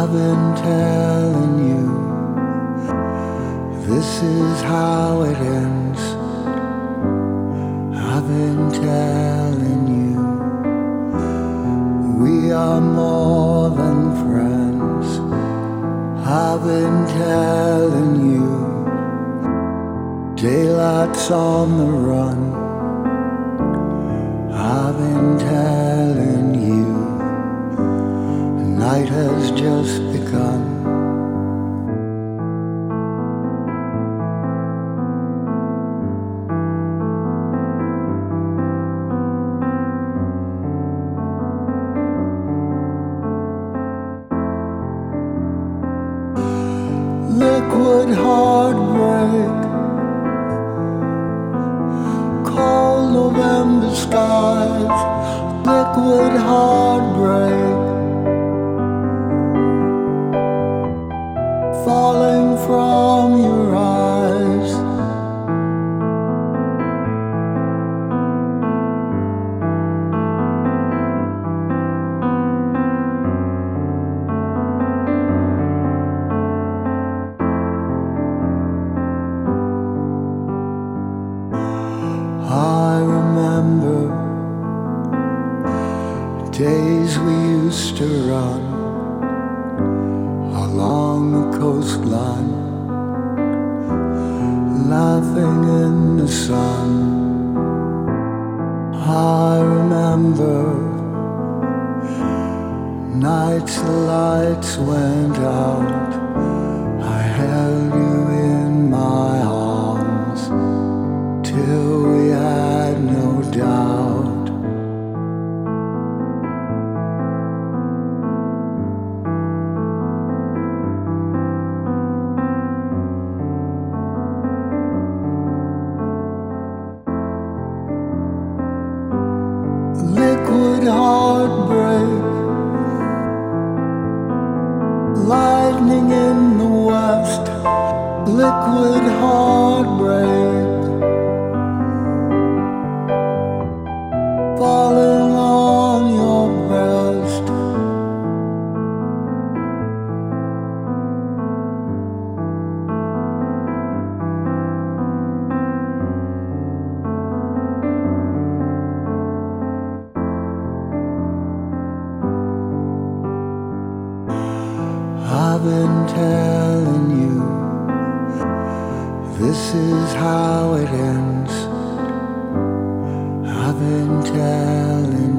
I've been telling you, this is how it ends. I've been telling you, we are more than friends. I've been telling you, daylight's on the run. I've been telling you, night has just begun. Liquid heartbreak, cold November skies. Liquid heartbreak, falling from your eyes. I remember days we used to run along the coastline, laughing in the sun. I remember nights the lights went out. I held you in my arms till we had no doubt. Liquid heartbreak, lightning in the west. Liquid heartbreak, falling on your breast. I've been telling you, this is how it ends. I've been telling